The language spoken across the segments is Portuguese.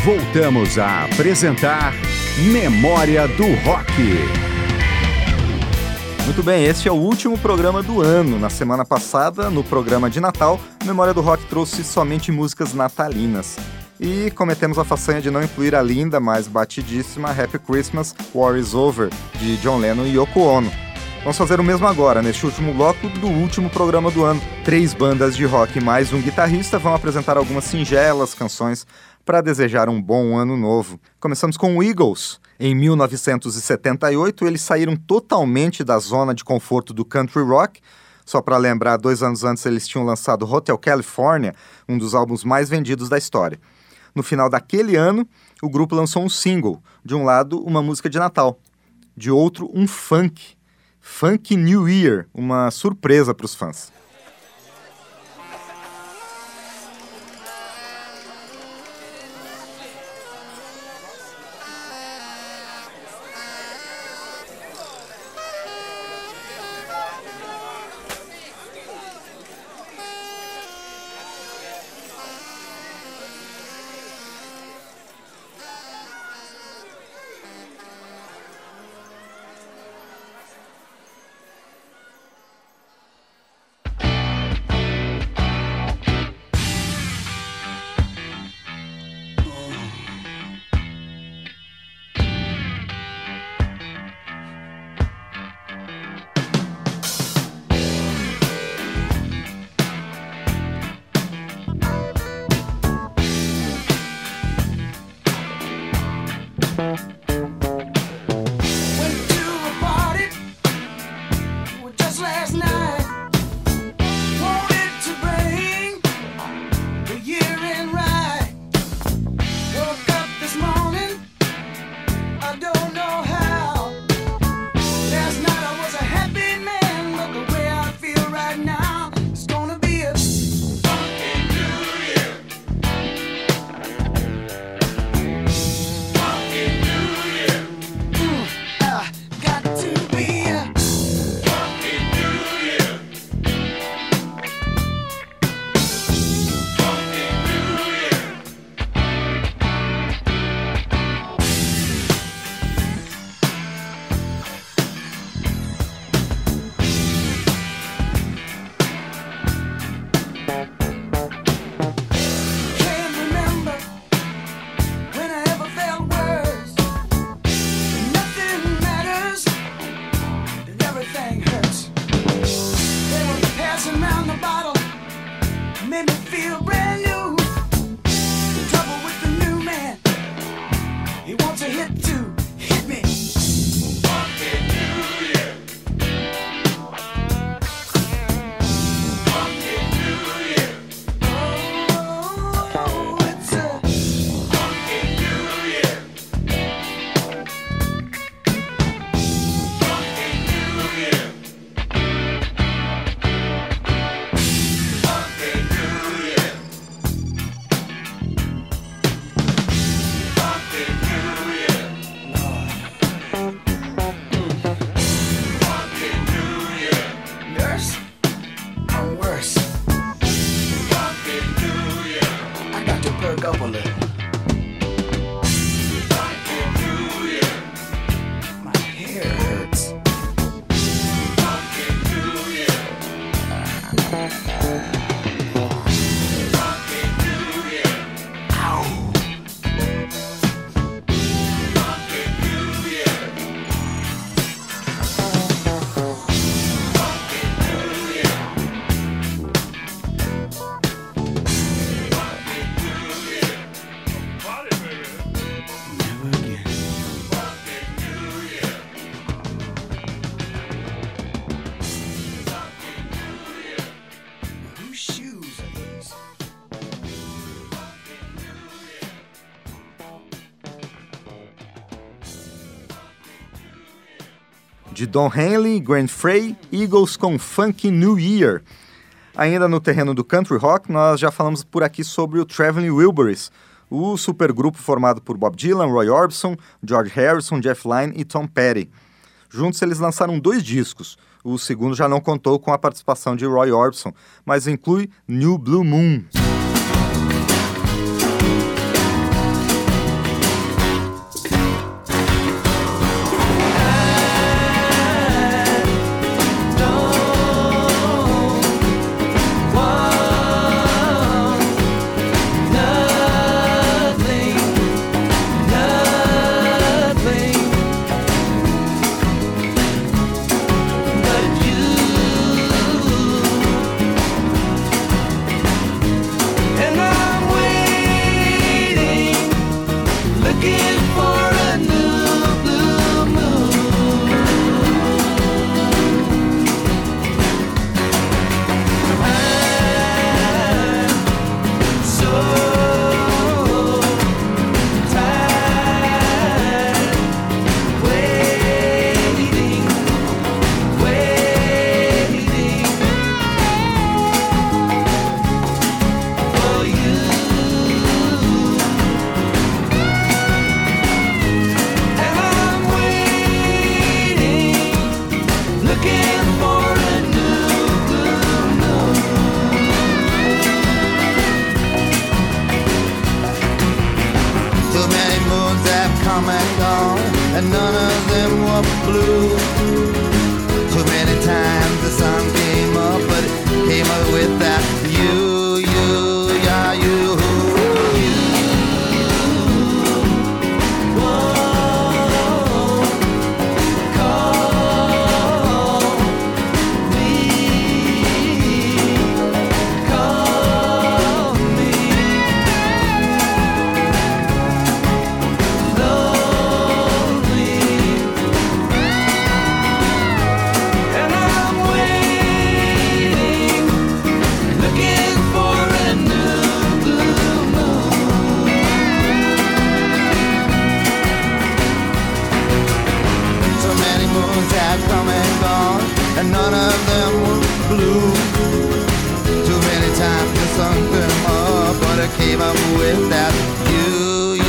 Voltamos a apresentar Memória do Rock. Muito bem, este é o último programa do ano. Na semana passada, no programa de Natal, Memória do Rock trouxe somente músicas natalinas. E cometemos a façanha de não incluir a linda, mas batidíssima Happy Christmas, War is Over, de John Lennon e Yoko Ono. Vamos fazer o mesmo agora, neste último bloco do último programa do ano. 3 bandas de rock e mais um guitarrista vão apresentar algumas singelas canções para desejar um bom ano novo. Começamos com o Eagles. Em 1978, eles saíram totalmente da zona de conforto do country rock. Só para lembrar, 2 anos antes eles tinham lançado Hotel California, um dos álbuns mais vendidos da história. No final daquele ano, o grupo lançou um single. De um lado, uma música de Natal. De outro, um funk. Funk New Year, uma surpresa para os fãs. De Don Henley e Gwen Frey, Eagles com Funk New Year. Ainda no terreno do country rock, nós já falamos por aqui sobre o Traveling Wilburys, o supergrupo formado por Bob Dylan, Roy Orbison, George Harrison, Jeff Lynne e Tom Petty. Juntos eles lançaram 2 discos. O segundo já não contou com a participação de Roy Orbison, mas inclui New Blue Moon. and none of them were blue. Too many times the sun came up, but I came up with that you,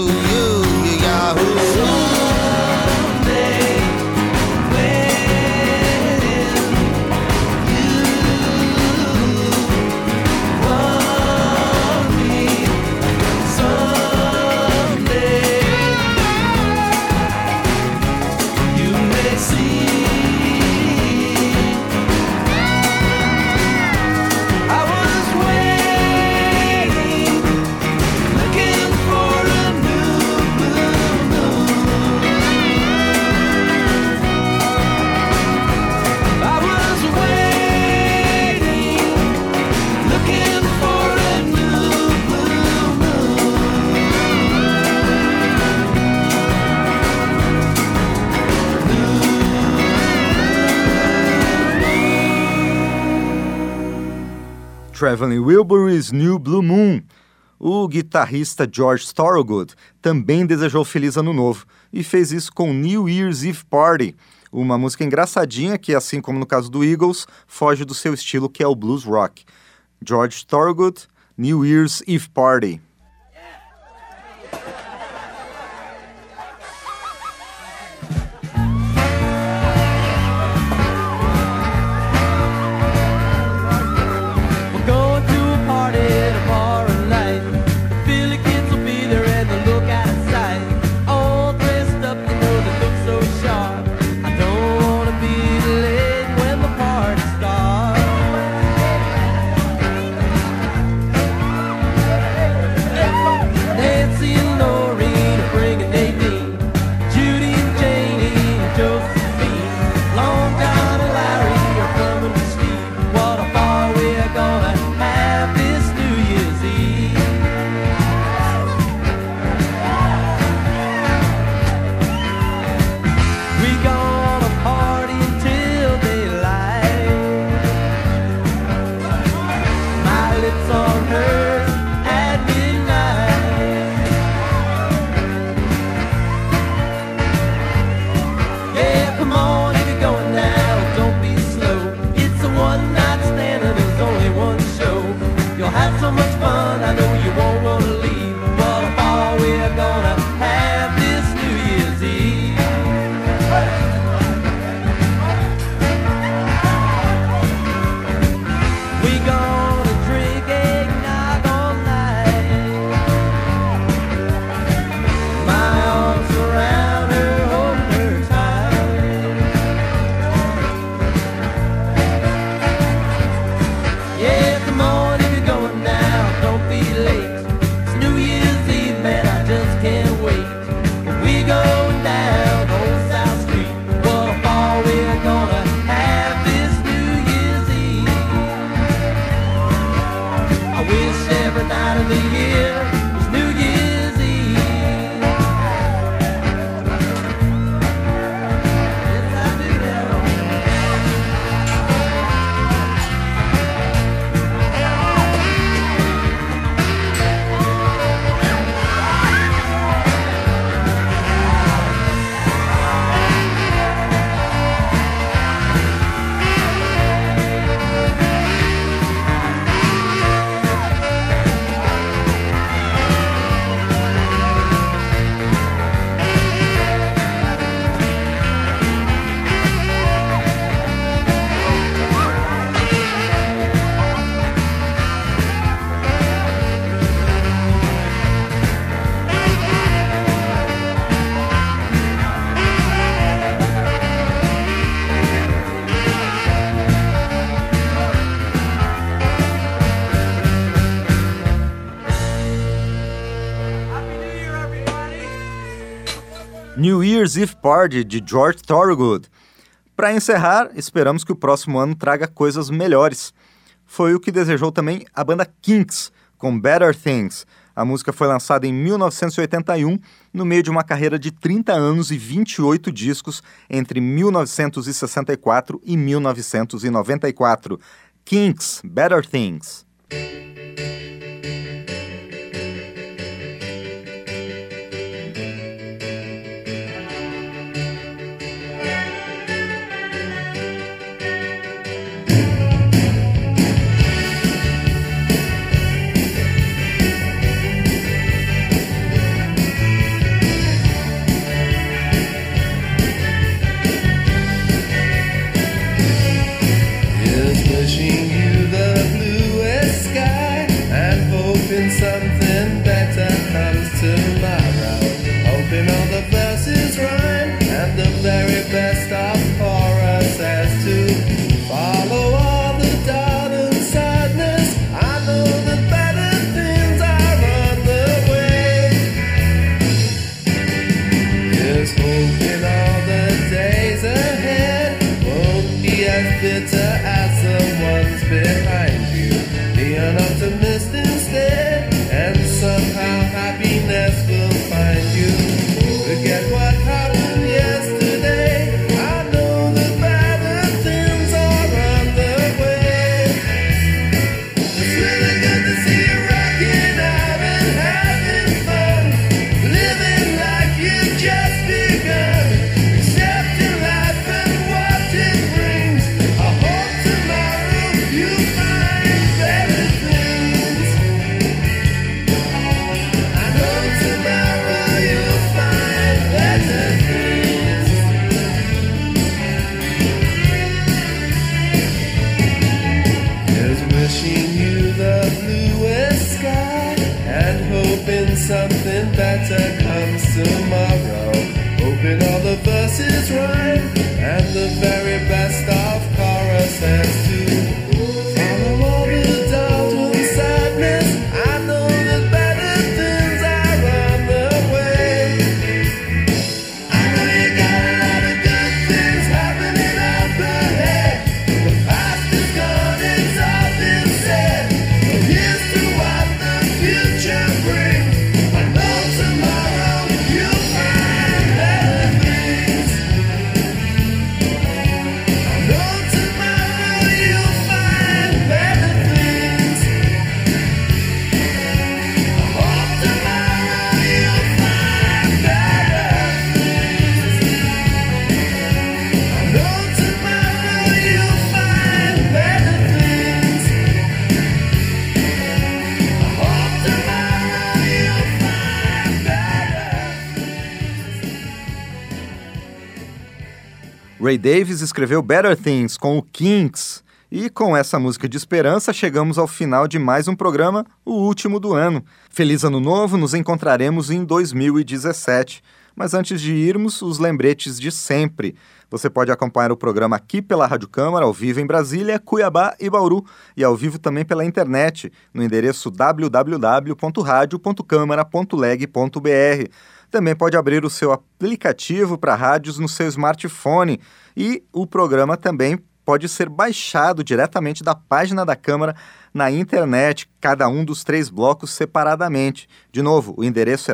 Yahoo. Traveling Wilburys New Blue Moon. O guitarrista George Thorogood também desejou Feliz Ano Novo e fez isso com New Year's Eve Party, uma música engraçadinha que, assim como no caso do Eagles, foge do seu estilo que é o blues rock. George Thorogood, New Year's Eve Party. New Year's Eve Party, de George Thorogood. Para encerrar, esperamos que o próximo ano traga coisas melhores. Foi o que desejou também a banda Kinks, com Better Things. A música foi lançada em 1981, no meio de uma carreira de 30 anos e 28 discos entre 1964 e 1994. Kinks, Better Things. Ray Davies escreveu Better Things com o Kinks. E com essa música de esperança, chegamos ao final de mais um programa, o último do ano. Feliz Ano Novo, nos encontraremos em 2017. Mas antes de irmos, os lembretes de sempre. Você pode acompanhar o programa aqui pela Rádio Câmara, ao vivo em Brasília, Cuiabá e Bauru, e ao vivo também pela internet, no endereço www.radio.câmara.leg.br. Também pode abrir o seu aplicativo para rádios no seu smartphone, e o programa também pode ser baixado diretamente da página da Câmara na internet, cada um dos 3 blocos separadamente. De novo, o endereço é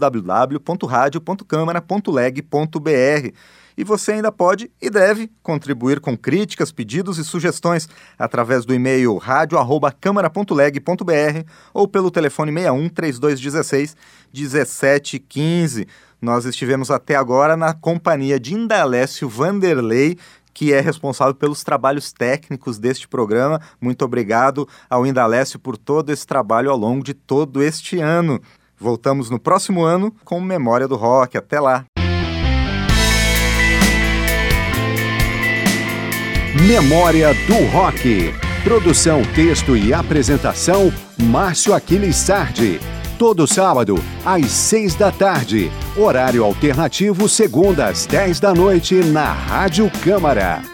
www.radio.câmara.leg.br. E você ainda pode e deve contribuir com críticas, pedidos e sugestões através do e-mail radio@câmara.leg.br ou pelo telefone 61 3216 1715. Nós estivemos até agora na companhia de Indalécio Vanderlei, que é responsável pelos trabalhos técnicos deste programa. Muito obrigado ao Indalécio por todo esse trabalho ao longo de todo este ano. Voltamos no próximo ano com Memória do Rock. Até lá! Memória do Rock. Produção, texto e apresentação, Márcio Aquiles Sardi. Todo sábado, às 6 da tarde. Horário alternativo, segunda às 10 da noite, na Rádio Câmara.